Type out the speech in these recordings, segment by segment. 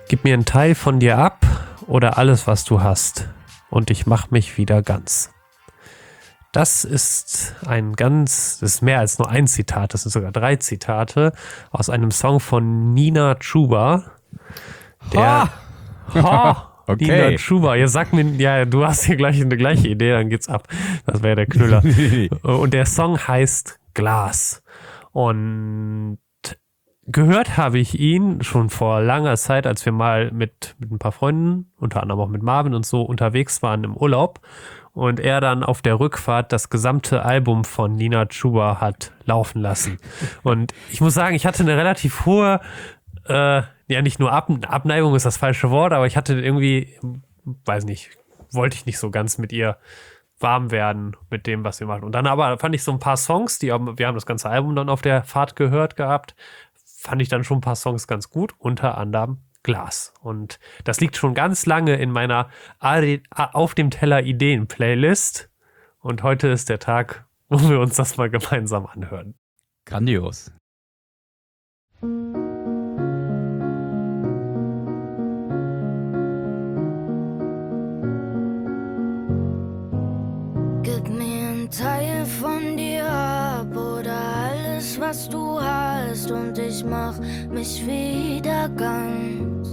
Gib mir einen Teil von dir ab oder alles, was du hast, und ich mach mich wieder ganz. Das ist das ist mehr als nur ein Zitat, das sind sogar 3 Zitate aus einem Song von Nina Chuba. Okay. Nina Chuba, jetzt sag mir, ja, du hast hier gleich eine gleiche Idee, dann geht's ab. Das wäre der Knüller. Und der Song heißt Glas. Und gehört habe ich ihn schon vor langer Zeit, als wir mal mit ein paar Freunden, unter anderem auch mit Marvin und so, unterwegs waren im Urlaub. Und er dann auf der Rückfahrt das gesamte Album von Nina Chuba hat laufen lassen. Und ich muss sagen, ich hatte eine relativ hohe, ja nicht nur Abneigung ist das falsche Wort, aber ich hatte irgendwie, weiß nicht, wollte ich nicht so ganz mit ihr warm werden mit dem, was wir machen. Und dann aber fand ich so ein paar Songs, wir haben das ganze Album dann auf der Fahrt gehört gehabt, fand ich dann schon ein paar Songs ganz gut, unter anderem Glas. Und das liegt schon ganz lange in meiner Auf dem Teller Ideen-Playlist. Und heute ist der Tag, wo wir uns das mal gemeinsam anhören. Grandios. Gib mir einen Teil von dir ab oder alles, was du hast, und ich mach mich wieder ganz.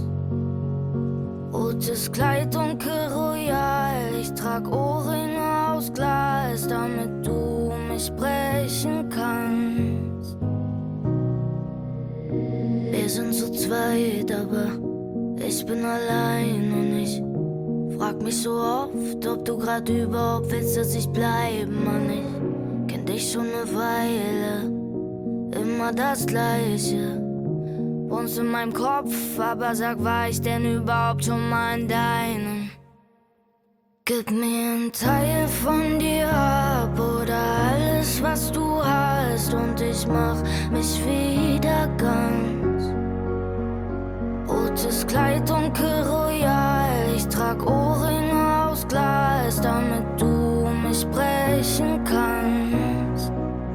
Rotes Kleid, dunkel royal, ich trag Ohrringe aus Glas, damit du mich brechen kannst. Wir sind zu zweit, aber ich bin allein und ich frag mich so oft, ob du grad überhaupt willst, dass ich bleibe, Mann. Ich kenn dich schon eine Weile, immer das Gleiche. Wohnst in meinem Kopf, aber sag, war ich denn überhaupt schon mal in deinem? Gib mir einen Teil von dir ab oder alles, was du hast, und ich mach mich wieder ganz. Rotes Kleid, dunkel royal, ich trag Ohrringe aus Glas, damit du mich brechen kannst.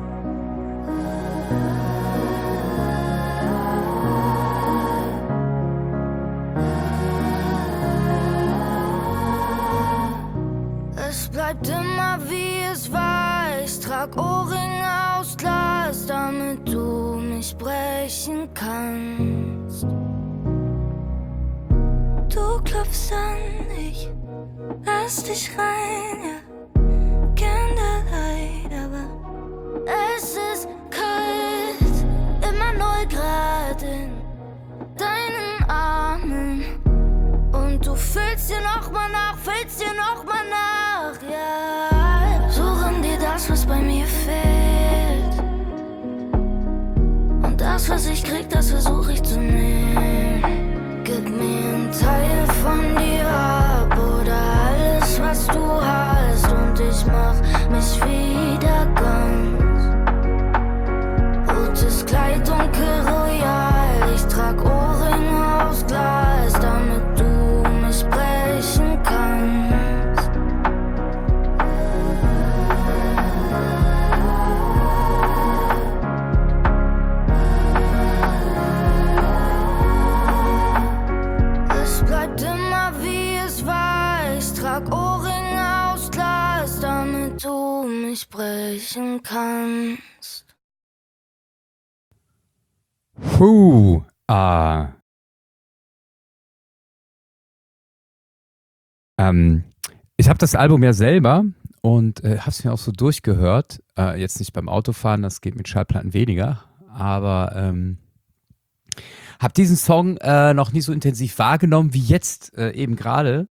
Es bleibt immer wie es war, ich trag Ohrringe aus Glas, damit du mich brechen kannst. Du klopfst an, ich lass dich rein, ja, Candlelight, aber es ist kalt, immer 0 Grad in deinen Armen. Und du füllst dir noch mal nach, ja. Suchen dir das, was bei mir fehlt. Und das, was ich krieg, das versuch ich zu nehmen. Gib mir einen Teil von dir ab oder alles, was du hast, und ich mach mich wieder ganz. Rotes Kleid, dunkel royal, ich trag Ohrringe aus Glas, damit du mich brechen kannst. Es bleibt immer wie es war, ich trag Ohrringe aus Glas, damit du mich brechen kannst. Puh. Ich habe das Album ja selber und habe es mir auch so durchgehört. Jetzt nicht beim Autofahren, das geht mit Schallplatten weniger. Aber habe diesen Song noch nie so intensiv wahrgenommen wie jetzt eben gerade.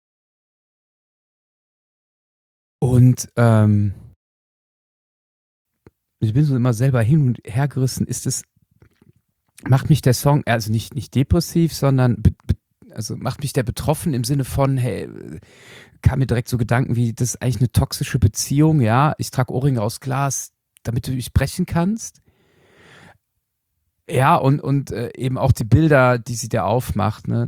Und ich bin so immer selber hin und her gerissen. Macht mich der Song, also nicht depressiv, sondern also macht mich der betroffen im Sinne von, hey, kam mir direkt so Gedanken wie, das ist eigentlich eine toxische Beziehung, ja, ich trage Ohrringe aus Glas, damit du dich brechen kannst. Ja, und eben auch die Bilder, die sie da aufmacht, ne,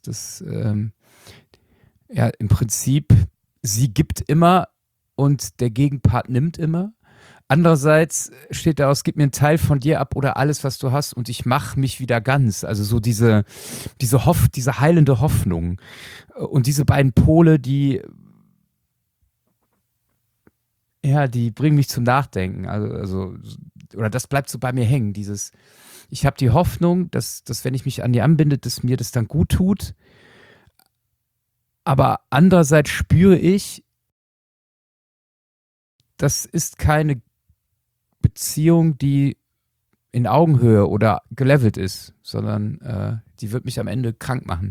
ja, im Prinzip, sie gibt immer und der Gegenpart nimmt immer. Andererseits steht da aus, gib mir einen Teil von dir ab oder alles, was du hast und ich mache mich wieder ganz. Also so diese heilende Hoffnung. Und diese beiden Pole, die bringen mich zum Nachdenken. Oder das bleibt so bei mir hängen. Ich habe die Hoffnung, dass wenn ich mich an die anbinde, dass mir das dann gut tut. Aber andererseits spüre ich, das ist keine Beziehung, die in Augenhöhe oder gelevelt ist, sondern die wird mich am Ende krank machen.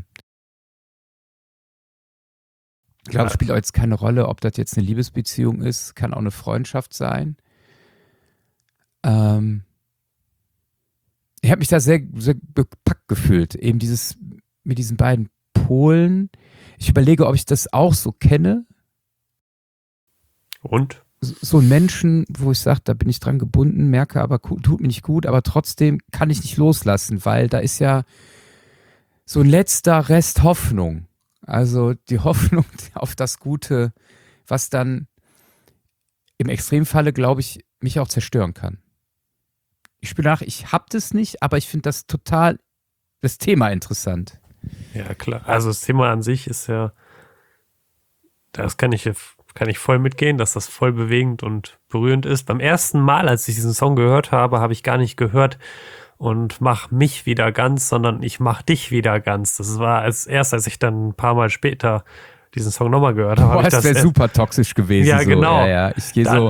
Ich glaube, es spielt auch jetzt keine Rolle, ob das jetzt eine Liebesbeziehung ist, kann auch eine Freundschaft sein. Ich habe mich da sehr, sehr bepackt gefühlt, eben mit diesen beiden Polen. Ich überlege, ob ich das auch so kenne. Und? So einen Menschen, wo ich sage, da bin ich dran gebunden, merke aber, tut mir nicht gut, aber trotzdem kann ich nicht loslassen, weil da ist ja so ein letzter Rest Hoffnung. Also die Hoffnung auf das Gute, was dann im Extremfalle, glaube ich, mich auch zerstören kann. Ich spiele nach, ich habe das nicht, aber ich finde das Thema interessant. Ja, klar. Also das Thema an sich ist ja, das kann ich voll mitgehen, dass das voll bewegend und berührend ist. Beim ersten Mal, als ich diesen Song gehört habe, habe ich gar nicht gehört und mach mich wieder ganz, sondern ich mach dich wieder ganz. Das war als ich dann ein paar Mal später diesen Song nochmal gehört habe. Das wäre super toxisch gewesen. Ja, so. genau. Ja. Ich gehe so.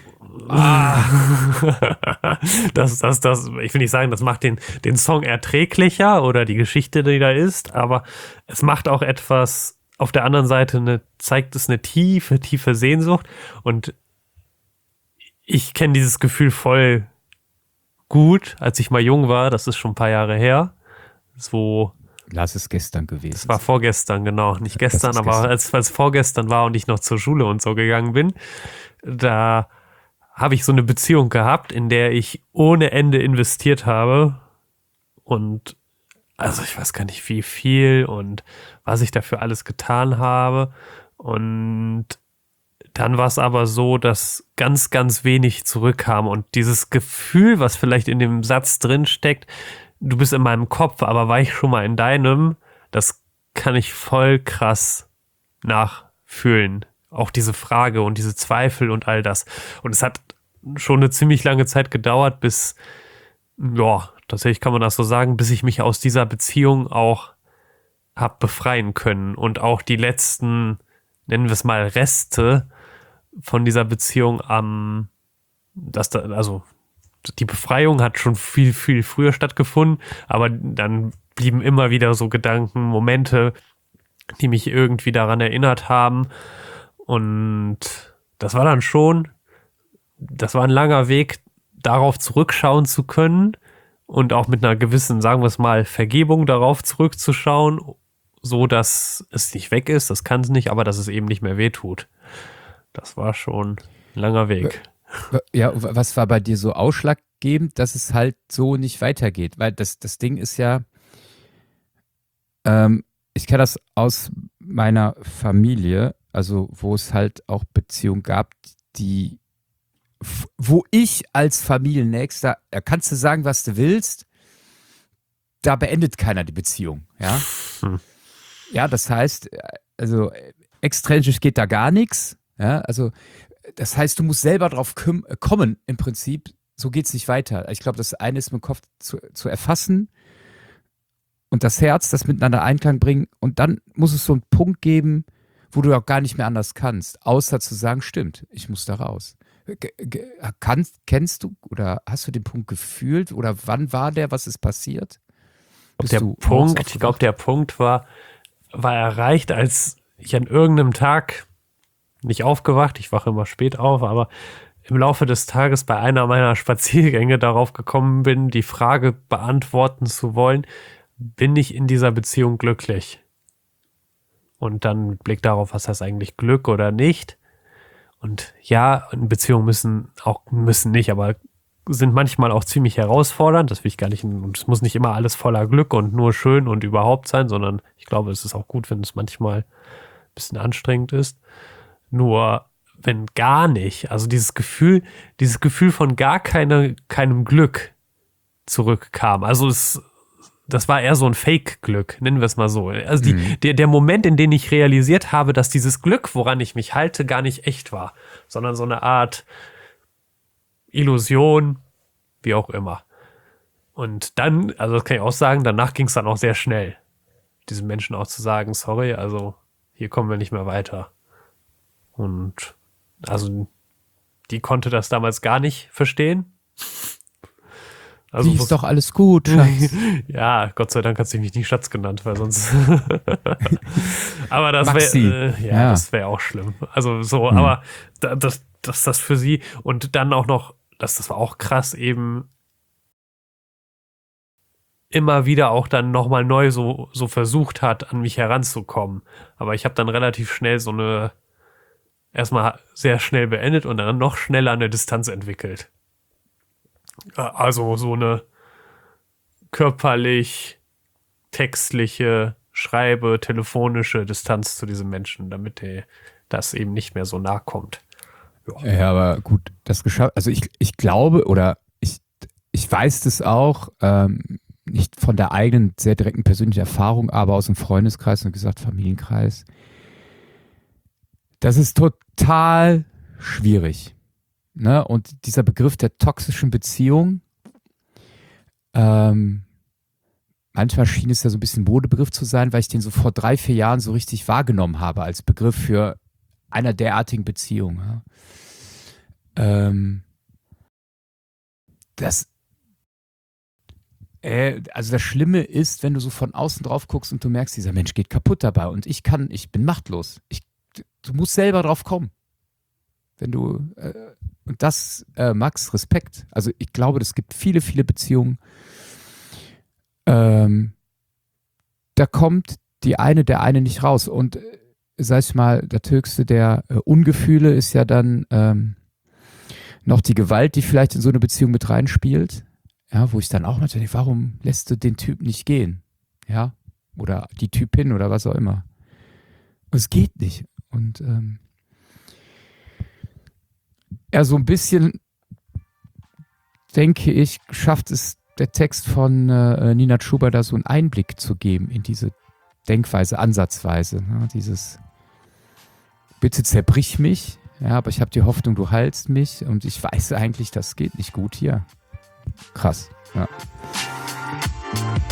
Ich will nicht sagen, das macht den Song erträglicher oder die Geschichte, die da ist, aber es macht auch etwas, auf der anderen Seite zeigt es eine tiefe, tiefe Sehnsucht und ich kenne dieses Gefühl voll gut, als ich mal jung war, das ist schon ein paar Jahre her, so. Lass es gestern gewesen. Das war vorgestern, genau. Nicht gestern, aber als es vorgestern war und ich noch zur Schule und so gegangen bin, da habe ich so eine Beziehung gehabt, in der ich ohne Ende investiert habe und also ich weiß gar nicht, wie viel und was ich dafür alles getan habe und dann war es aber so, dass ganz, ganz wenig zurückkam und dieses Gefühl, was vielleicht in dem Satz drin steckt, du bist in meinem Kopf, aber war ich schon mal in deinem, das kann ich voll krass nachfühlen. Auch diese Frage und diese Zweifel und all das. Und es hat schon eine ziemlich lange Zeit gedauert, bis, ja, tatsächlich kann man das so sagen, bis ich mich aus dieser Beziehung auch habe befreien können und auch die letzten, nennen wir es mal, Reste von dieser Beziehung also die Befreiung hat schon viel, viel früher stattgefunden, aber dann blieben immer wieder so Gedanken, Momente, die mich irgendwie daran erinnert haben und das war ein langer Weg, darauf zurückschauen zu können und auch mit einer gewissen, sagen wir es mal, Vergebung darauf zurückzuschauen, so dass es nicht weg ist, das kann es nicht, aber dass es eben nicht mehr wehtut. Das war schon ein langer Weg. Ja, was war bei dir so ausschlaggebend, dass es halt so nicht weitergeht? Weil das Ding ist ja, ich kenne das aus meiner Familie, also wo es halt auch Beziehungen gab, wo ich als Familiennächster, kannst du sagen, was du willst, da beendet keiner die Beziehung, ja? Ja, das heißt, also extrinsisch geht da gar nichts, ja, also das heißt, du musst selber drauf kommen, im Prinzip, so geht es nicht weiter. Ich glaube, das eine ist mit dem Kopf zu erfassen und das Herz, das miteinander Einklang bringen und dann muss es so einen Punkt geben, wo du auch gar nicht mehr anders kannst, außer zu sagen, stimmt, ich muss da raus. Kennst du oder hast du den Punkt gefühlt oder wann war der, was ist passiert? Ich glaube, der Punkt war erreicht, als ich an irgendeinem Tag nicht aufgewacht, ich wache immer spät auf, aber im Laufe des Tages bei einer meiner Spaziergänge darauf gekommen bin, die Frage beantworten zu wollen, bin ich in dieser Beziehung glücklich? Und dann mit Blick darauf, was heißt eigentlich Glück oder nicht? Und ja, Beziehungen müssen nicht, aber sind manchmal auch ziemlich herausfordernd, das will ich gar nicht, und es muss nicht immer alles voller Glück und nur schön und überhaupt sein, sondern ich glaube, es ist auch gut, wenn es manchmal ein bisschen anstrengend ist. Nur, wenn gar nicht, also dieses Gefühl von gar keinem Glück zurückkam. Also das war eher so ein Fake-Glück, nennen wir es mal so. Also der Moment, in dem ich realisiert habe, dass dieses Glück, woran ich mich halte, gar nicht echt war, sondern so eine Art Illusion, wie auch immer. Und dann, also das kann ich auch sagen, danach ging es dann auch sehr schnell, diesen Menschen auch zu sagen, sorry, also hier kommen wir nicht mehr weiter. Und also die konnte das damals gar nicht verstehen. Also die ist doch alles gut, Schatz. Ja, Gott sei Dank hat sie mich nicht Schatz genannt, weil sonst aber das Maxi. wäre das wäre auch schlimm. Also so, aber das für sie und dann auch noch, das war auch krass, eben immer wieder auch dann nochmal neu so versucht hat, an mich heranzukommen. Aber ich habe dann relativ schnell erstmal sehr schnell beendet und dann noch schneller eine Distanz entwickelt. Also so eine körperlich, textliche, telefonische Distanz zu diesem Menschen, damit das eben nicht mehr so nah kommt. Ja, aber gut, das geschafft. Also ich glaube oder ich weiß das auch, nicht von der eigenen, sehr direkten persönlichen Erfahrung, aber aus dem Freundeskreis und gesagt Familienkreis. Das ist total schwierig. Ne? Und dieser Begriff der toxischen Beziehung, manchmal schien es ja so ein bisschen Modebegriff zu sein, weil ich den so vor 3-4 Jahren so richtig wahrgenommen habe als Begriff für einer derartigen Beziehung. Ja? Also das Schlimme ist, wenn du so von außen drauf guckst und du merkst, dieser Mensch geht kaputt dabei und ich bin machtlos. Du musst selber drauf kommen. Wenn du, und das, Max, Respekt. Also ich glaube, es gibt viele, viele Beziehungen, da kommt der eine nicht raus. Und sag ich mal, das höchste der Ungefühle ist ja dann noch die Gewalt, die vielleicht in so eine Beziehung mit reinspielt. Ja, wo ich dann auch manchmal denke, warum lässt du den Typ nicht gehen? Ja, oder die Typin oder was auch immer. Und es geht nicht. Und so ein bisschen, denke ich, schafft es der Text von Nina Chuba da so einen Einblick zu geben in diese Denkweise, Ansatzweise. Ne? Dieses, bitte zerbrich mich, ja, aber ich habe die Hoffnung, du heilst mich und ich weiß eigentlich, das geht nicht gut hier. Krass, ja.